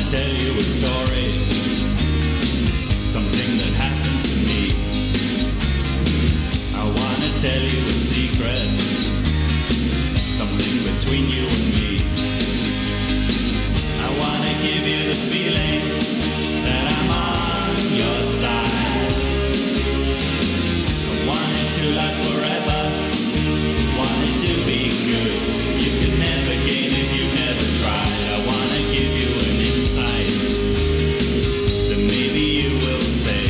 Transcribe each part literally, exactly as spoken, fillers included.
tell you a story, something that happened to me. I wanna tell you a secret, something between you and me. I wanna give you the feeling that I'm on your side. I want it to last forever, want it to be good. You can never gain if you never tried. I wanna give you an insight that maybe you will say.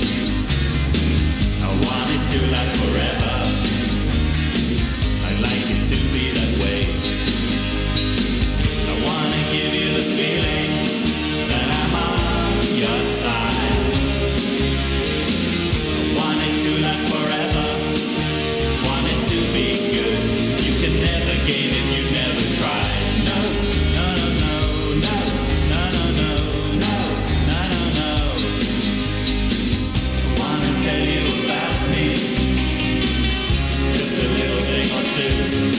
I want it to last forever, I'd like it to be that way. I wanna give you the feeling that I'm on your side. I want it to last forever, want it to be good. You can never gain if you never try. No, no, no, no, no, no, no, no, no, no, no. I wanna tell you about me, just a little thing or two.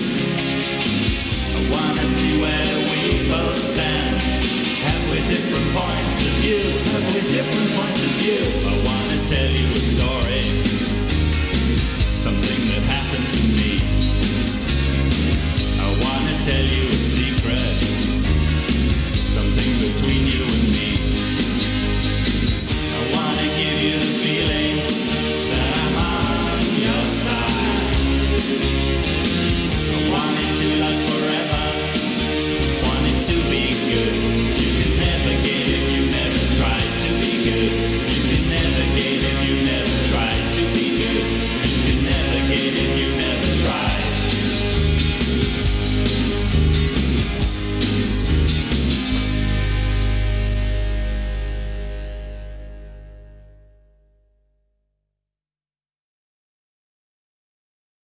I wanna see where we both stand. Have we different points of view? Have we different points of view? I wanna tell you a story, something that happened to me.